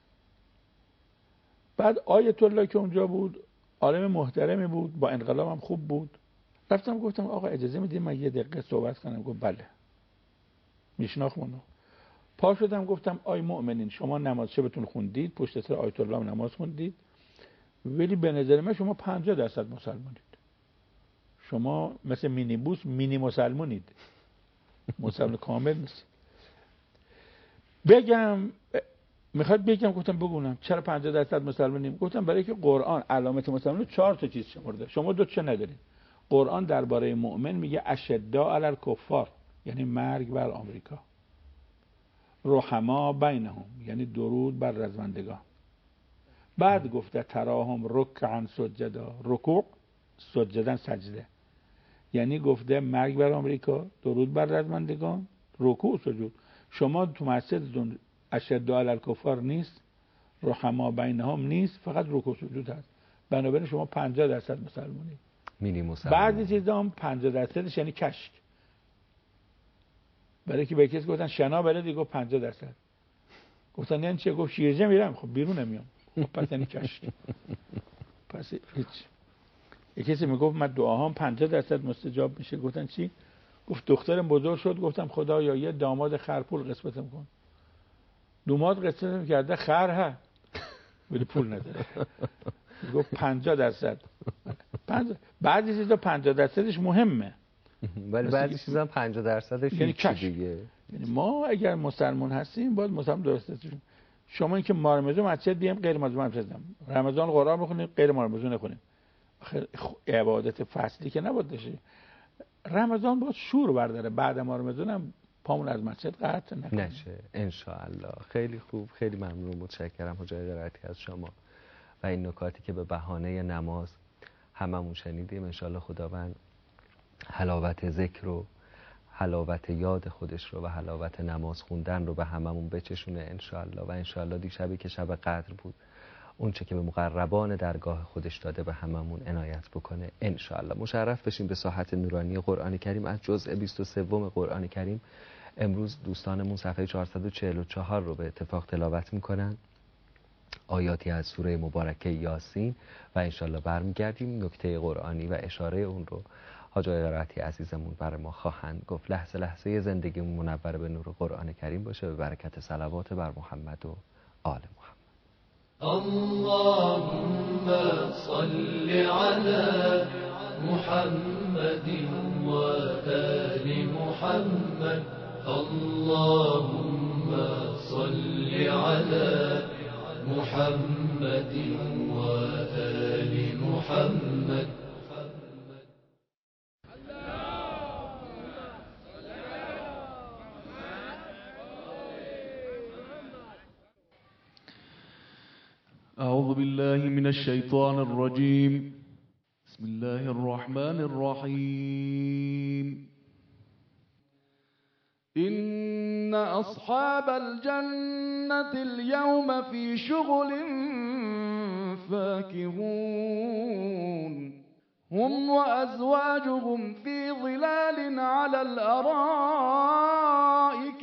بعد آیت الله که اونجا بود عالم محترمی بود، با انقلاب هم خوب بود. رفتم گفتم آقا اجازه میدید من یه دقیقه صحبت کنم؟ گفت بله. میشناختمونو. پا شدم گفتم آی مؤمنین، شما نماز شبتون خوندید، پشت سر آیت الله نماز خوندید، ولی به نظر من شما 50% مسلمانید. شما مثل مینیبوس مینی مسلمانید، مسلمان کامل نیست. بگم میخواد بگم؟ گفتم بگونم. چرا 50% مسلمانیم؟ گفتم برای که قرآن علامت مسلمان 4 تا چیز شمرده، شما 2 تا ندارید. قرآن درباره مؤمن میگه اشداء علی الکفار، یعنی مرگ بر آمریکا. رحما بینهم، یعنی درود بر رزمندگان. بعد گفته تراهم رکعا سجدا، رکوع سجدن سجده، یعنی گفته مرگ بر آمریکا، درود بر رزمندگان، رکوع سجود. شما تو مسجدتون اشداء علی الکفار نیست، رحما بینهم نیست، فقط رکوع سجود هست. بنابراین شما 50% مسلمانید. مینی مسلمان. بعضی چیزا هم 50% یعنی کشک. برای که به کسی گفتن شنا بلدی، گفت 50%. گفتن یعنی چه؟ گفت شیرجه میرم، خب بیرون نمیام. خب پس یعنی کشک. پس هیچ. یک کسی میگفت من دعاهام 50% مستجاب میشه. گفتن چی؟ گفت دخترم بزرگ شد، گفتم خدایا یه داماد خرپول قسمتم کن. داماد قسمتم کرده خر ها، ولی پول نداره. گفت 50%. بعضی چیزا 50%ش مهمه، ولی بعضی چیزا 50%ش یعنی کش دیگه. یعنی ما اگر مسلمان هستیم باید مسلمان درست هستیم. شما اینکه مارمزون مسجد بیام غیر مارمزون مسجد، رمضان قرآن بخونیم غیر مارمزون نخونیم، عبادت فصلی که نباید بشه. رمضان باید شور برداره، بعد مارمزون هم پامون از مسجد قطع نشه ان شاء الله. خیلی خوب، خیلی ممنون، متشکرم حاج آقای قرائتی از شما و این نکاتی که به بهانه نماز هممون شنیدیم. ان شاء الله خداوند حلاوت ذکر و حلاوت یاد خودش رو و حلاوت نماز خوندن رو به هممون بچشونه ان شاء الله. و ان شاء الله دیشبی که شب قدر بود، اون چه که به مقربان درگاه خودش داده به هممون عنایت بکنه ان شاء الله. مشرف بشیم به ساحت نورانی قرآن کریم از جزء 23 قرآن کریم. امروز دوستانمون صفحه 444 رو به اتفاق تلاوت میکنن، آیاتی از سوره مبارکه یاسین، و انشالله برمیگردیم نکته قرآنی و اشاره اون رو حاج آقای قرائتی عزیزمون برای ما خواهند گفت. لحظه لحظه زندگیمون منور به نور قرآن کریم باشه، به برکت صلوات بر محمد و آل محمد. اللهم صل على محمد وآل محمد. اللهم صل على محمد وآل محمد. أعوذ بالله من الشيطان الرجيم. بسم الله الرحمن الرحيم. إن أصحاب الجنة اليوم في شغل فاكهون هم وأزواجهم في ظلال على الأرائك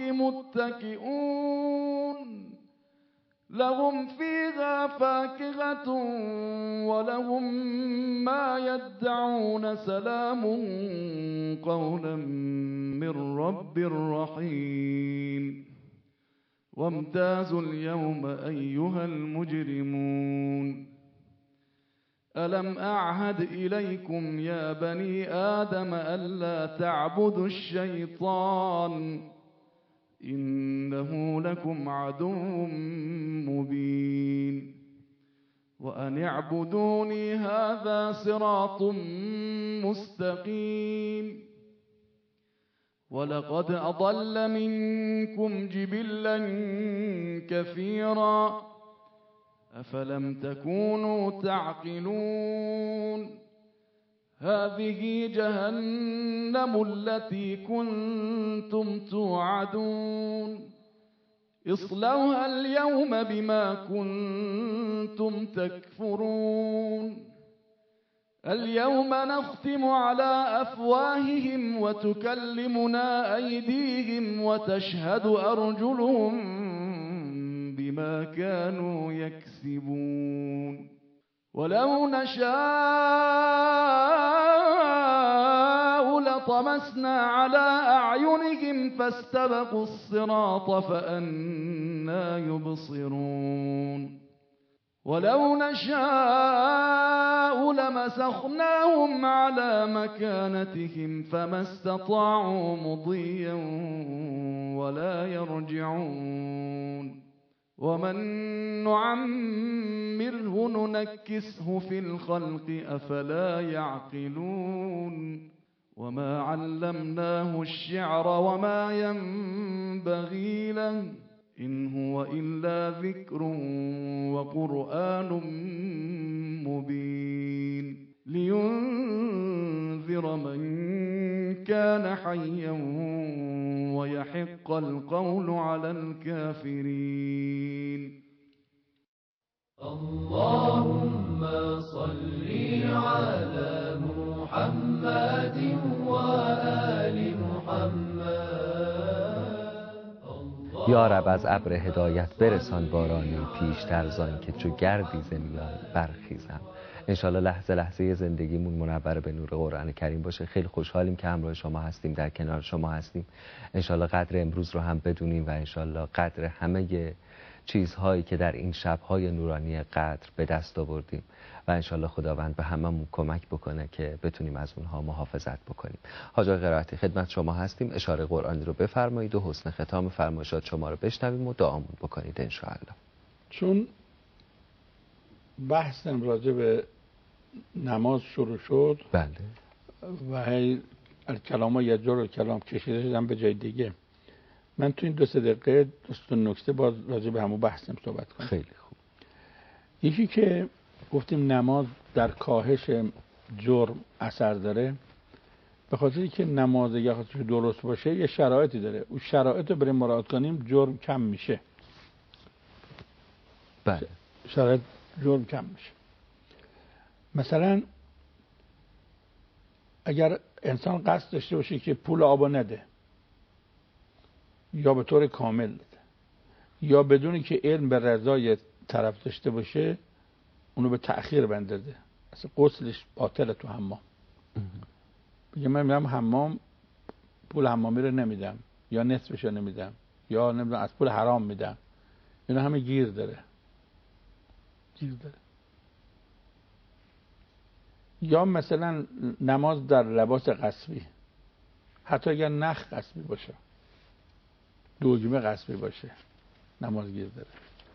متكئون لهم فيها فاكهة ولهم ما يدعون سلام قولا من رب رحيم وامتازوا اليوم أيها المجرمون ألم أعهد إليكم يا بني آدم ألا تعبدوا الشيطان إنه لكم عدو مبين وأن اعبدوني هذا صراط مستقيم ولقد أضل منكم جبلا كثيرا أفلم تكونوا تعقلون هذه جهنم التي كنتم توعدون اصلوها اليوم بما كنتم تكفرون اليوم نختم على أفواههم وتكلمنا أيديهم وتشهد أرجلهم بما كانوا يكسبون ولو نشاء لطمسنا على أعينهم فاستبقوا الصراط فأنى يبصرون ولو نشاء لمسخناهم على مكانتهم فما استطاعوا مضيا ولا يرجعون ومن نعمره ننكسه في الخلق أفلا يعقلون وما علمناه الشعر وما ينبغي له إن هو إلا ذكر وقرآن مبين لينذر من كان حيا ويحق القول على الكافرين اللهم صل على محمد وآل محمد یا رب از ابر هدایت برسان بارانی پیشتر زان که چو گردی ز میان برخیزم. انشالله لحظه لحظه زندگیمون منور به نور قرآن کریم باشه. خیلی خوشحالیم که همراه شما هستیم، در کنار شما هستیم. انشالله قدر امروز رو هم بدونیم و انشالله قدر همه چیزهایی که در این شبهای نورانی قدر به دست آوردیم و انشالله خداوند به هممون کمک بکنه که بتونیم از اونها محافظت بکنیم. حاج آقای قرائتی خدمت شما هستیم. اشاره قرآنی رو بفرمایید و حسن ختام فرمایشات شما رو بشنویم و دعامون بکنید انشالله. چون بحث راجع به نماز شروع شد بله و هی کلام ها یه جور کلام کشیده شدن به جای دیگه، من تو این 2-3 دقیقه دوستون نکته باز راجع به همون بحثم صحبت کنم. خیلی خوب. یکی که گفتیم نماز در کاهش جرم اثر داره، به خاطری که نماز اگه خاطرش درست باشه یه شرایطی داره، اون شرایط رو بریم مراعات کنیم جرم کم میشه. بله شرایط جرم کم میشه. مثلا اگر انسان قصد داشته باشه که پول آبا نده یا به طور کامل بده یا بدونی که علم به رضای طرف داشته باشه اونو به تأخیر بندازه، اصلا غسلش باطله تو حمام. بگه من میرم حمام پول حمامی رو نمیدم یا نصفش رو نمیدم یا نمیدونم از پول حرام میدم، اینا همه گیر داره. یا مثلا نماز در لباس غصبی، حتی اگر نخ غصبی باشه، دگمه غصبی باشه، نماز گیر داره.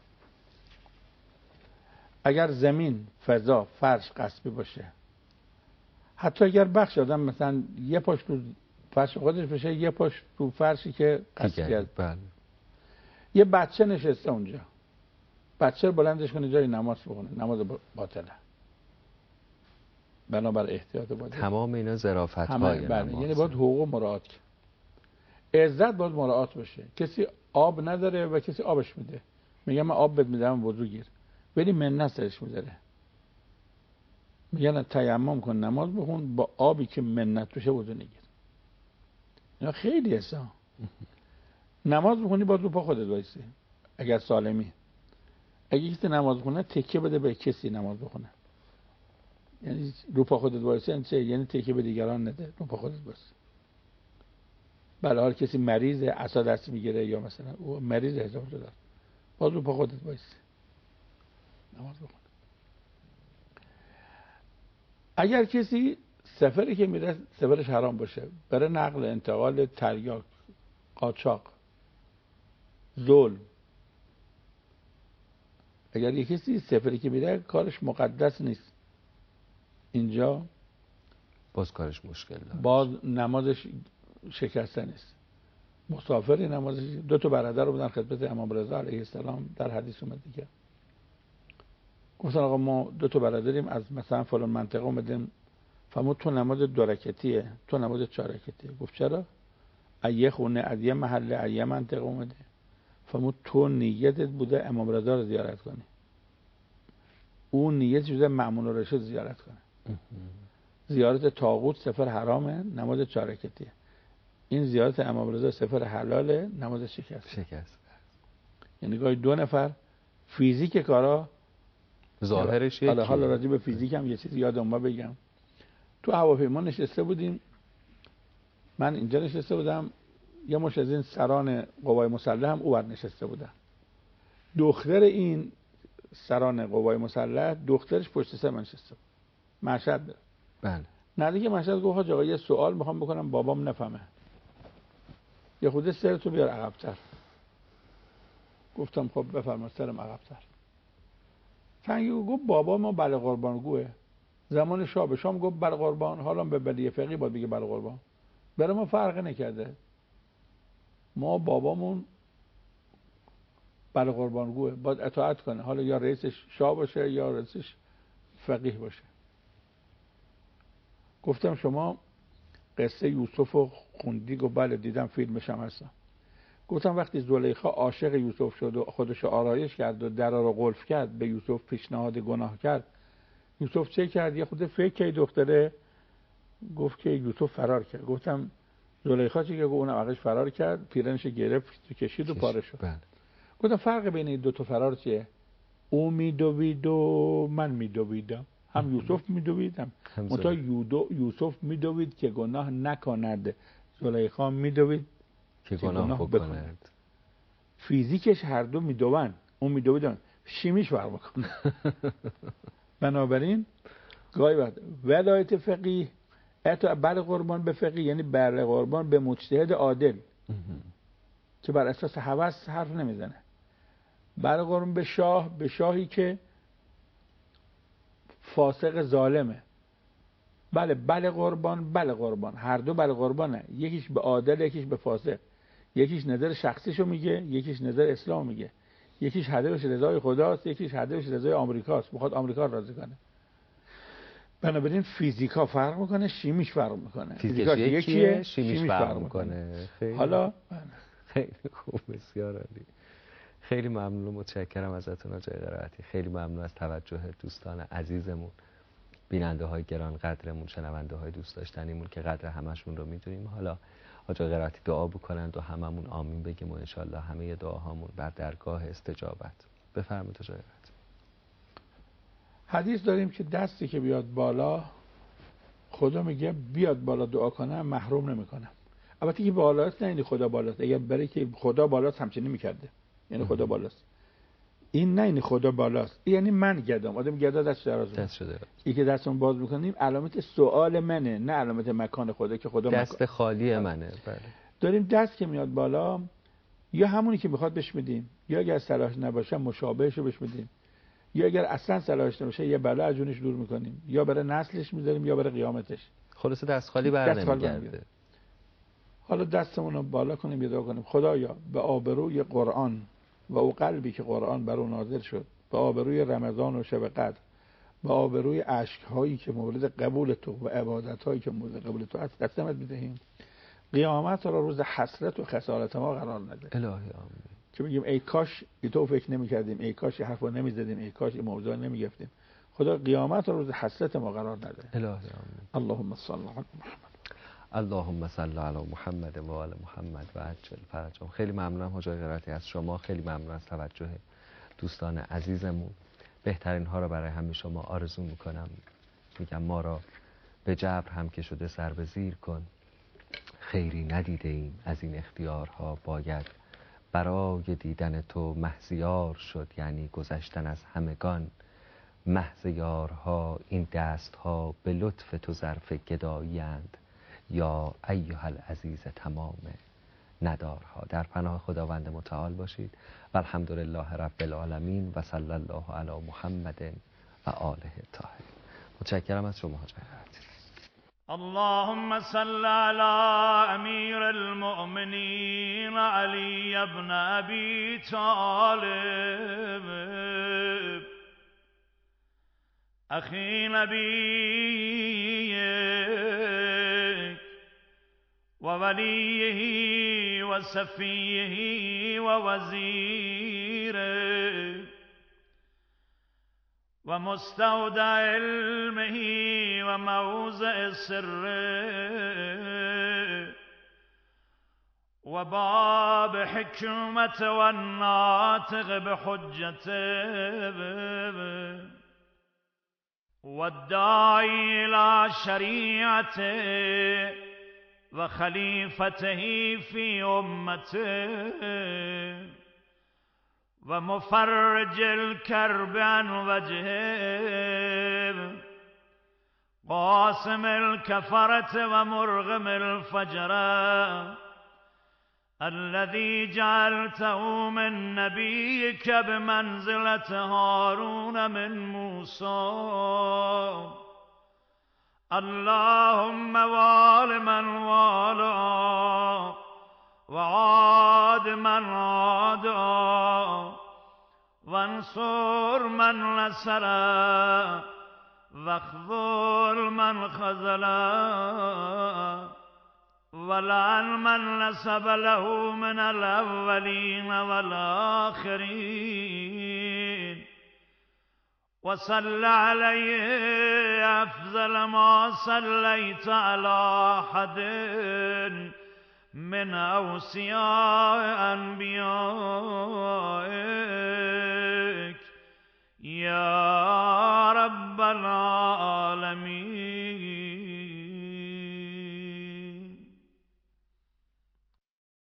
اگر زمین، فضا، فرش غصبی باشه، حتی اگر بخش آدم مثلا یه پاش تو فرش خودش بشه یه پاش تو فرشی که غصبی است، بله. یه بچه نشسته اونجا، بچه رو بلندش کنه جای نماز بخونه، نماز باطله. بنابر احتیاط باید تمام اینا ظرافت‌های بله. نماز. یعنی باید حقوق مراعات کنه. عزت باید مراعات باشه. کسی آب نداره و کسی آبش میده، میگه من آب بهت میدم وضو گیر، ولی منت سرش میذاره، میگن تیمم کن نماز بخون، با آبی که منت بشه وضو نگیر. اینا خیلی حسا. نماز بخونی باید رو پا خودت وایسی اگر سالمی. اگه کسی نماز بخونه تکیه بده به کسی نماز بخونه. یعنی رو پا خودت وایسی یعنی چه؟ یعنی تکیه به دیگران نده، رو پا خودت وایسی. بله هر کسی مریضه، عصا دست میگیره یا مثلا او مریض حساب شده، باز رو پا خودت وایسی نماز بخونه. اگر کسی سفری که میره سفرش حرام باشه، برای نقل انتقال تریاک، قاچاق، ظلم، اگر یک کسی سفری که میره کارش مقدس نیست، اینجا باز کارش مشکل داره، باز نمازش شکسته نیست. مسافری نمازش، 2 برادر رو بودن خدمت امام رضا علیه السلام، در حدیث اومد دیگه، گفتن آقا ما 2 برادریم از مثلا فلان منطقه اومدیم، فرمود تو نماز 2 رکعتیه، تو نماز 4 رکعتیه. گفت چرا؟ از یه خونه، از یه محله، از یه منطقه اومده. فرمود تو نیتت بوده امام رضا رو زیارت کنی، اون نیتش بوده مأمون الرشید زیارت کنه. زیارت طاغوت سفر حرامه، نماز 4 رکعتیه. این زیارت امام رضا سفر حلاله، نماز شکست. یعنی گاهی 2 نفر فیزیک کارا ظاهرش یکی. حالا راجع به فیزیک هم یه چیزی یادم اومد بگم. تو هواپیما نشسته بودیم، من اینجا نشسته بودم، یه مش از این سران قوای مسلح هم اونور نشسته بودن. دختر این سران قوای مسلح دخترش پشت سر من نشسته بود. مشهد. بله. نه دیگه مشهد گفت حاج آقا یه سوال میخوام بکنم بابام نفهمه، یه خود سرتو بیار عقب‌تر. گفتم خب بفرما سرم عقب‌تر. تنگی گفت بابا ما بله قربانگوه، زمان شاه به شام گفت بله قربان، حالا به بلی فقیه باید بگه بله قربان. برای ما فرقی نکرده، ما بابامون بله قربانگوه، باید اطاعت کنه، حالا یا رئیسش شاه باشه یا رئیسش فقیه باشه. گفتم شما قصه یوسف رو خوندی؟ گفت بله دیدم، فیلمش هم هستم. گفتم وقتی زلیخا عاشق یوسف شد و خودش آرایش کرد و درا رو قلف کرد، به یوسف پیشنهاد گناه کرد، یوسف چه کرد؟ یه خود فکر که دختره گفت که یوسف فرار کرد. گفتم زلیخا چه که اون عقلش فرار کرد، پیرنش گرفت کشید و پاره شد. بله. گفتم فرق بین این 2 تا فرار چیه؟ او میدوید و من میدویدم، هم یوسف میدویدم، منتها یوسف میدوید که گناه نکند، زلیخا میدوید که گناه بکند. فیزیکش هر دو میدوند، اون میدویدن، شیمیش فرق میکنه. بنابراین گاهی وقت ولایت فقیه حتی بله قربان به فقیه یعنی بله قربان به مجتهد عادل که بر اساس هوس حرف نمیزنه، بله قربان به شاه، به شاهی که فاسق ظالمه. بله قربان، هر دو بله قربانه، یکیش به عادل یکیش به فاسق، یکیش نظر شخصیشو میگه یکیش نظر اسلام میگه، یکیش هدفش رضای خداست یکیش هدفش رضای آمریکاست، میخواد آمریکا رو راضی کنه. بنابراین فیزیکا فرق میکنه، شیمیش فرق میکنه. فیزیکاش یکیه، شیمیش فرق میکنه. حالا خیلی خوب، بسیار عالی. خیلی ممنون و متشکرم ازتون آقای قرائتی. خیلی ممنون از توجه دوستان عزیزمون، بیننده های گران قدرمون، شنونده های دوست داشتنیمون که قدر همشون رو میدونیم. حالا آقای قرائتی دعا بکنند و هممون آمین بگیم و انشالله همه دعاهامون بر درگاه استجابت. بفرمایید آقای قرائتی. حدیث داریم که دستی که بیاد بالا، خدا میگه بیاد بالا دعا کنم محروم نمیکنم. البته که بالاست نه یعنی خدا بالاست، اگر برای که خدا بالاست همچنین میکرده یعنی خدا بالاست. این نه یعنی خدا بالاست، یعنی من گدام. آدم گدا دست دراز شده. این که دستمون باز میکنیم علامت سوال منه، نه علامت مکان خدا که خدا دست خالی منه. بله. داریم دست که میاد بالا، یا همونی که میخواد بهش میدیم، یا اگر صلاح نباشه مشابهشو بهش میدیم، یا اگر اصلا صلاحش نباشه یه بلا از جونش دور میکنیم، یا برای نسلش میذاریم یا برای قیامتش. خلاصه دست خالی برنمیگرده. حالا دستمون رو بالا کنیم یه دعا کنیم. خدایا به آبروی قرآن و او قلبی که قرآن بر او نازل شد، به آبروی رمضان و شب قدر، به آبروی اشک‌هایی که مورد قبول تو و عبادت‌هایی که مورد قبول تو است، قسمت می‌دهیم قیامت را روز حسرت و خسارت ما قرار نده. الهی آمین. که بگیم ای کاش تو فکر نمی‌کردیم، ای کاش حرفو نمی‌زدیم، ای کاش این موضوع نمی‌گفتیم. خدا قیامت روز حسرت ما قرار نده. الهی آمین. اللهم صل علی محمد. اللهم صل علی محمد و آل محمد و عجل فرجهم. خیلی ممنونم حاج آقای قرائتی از شما، خیلی ممنون از توجه دوستان عزیزمون. بهترین ها رو برای همه شما آرزو میکنم. میگم ما را به جبر هم که شده سر به زیر کن، خیری ندیده ایم از این اختیارها، باید برای دیدن تو محضیار شد، یعنی گذشتن از همگان. محض یارها این دستها به لطف تو ظرف گدایی اند، یا ایها العزیز تمام ندارها. در پناه خداوند متعال باشید و الحمدلله رب العالمین و صلی الله علی محمد و آله الطاهرین. متشکرم از شما حاج قرائتی. اللهم صل على امیر المؤمنین علی ابن ابی طالب اخی نبیک و ولیه و صفیه و وزیره و مستودع علمه و موضع سره و باب حکمت و ناطق بحجته و الداعی الى شریعته و خلیفته فی امته و مفرج الكرب عن وجهه قاسم الكفرة و مرغم الفجرة الذي جعلته من نبيك بمنزلة هارون من موسى اللهم وال من والا وعاد من عادا وانصر من نصر واخذل من خذل ولعن من نسب له من الأولين والآخرين وصل عليه أفضل ما صليت على أحد من أوصياء أنبيائه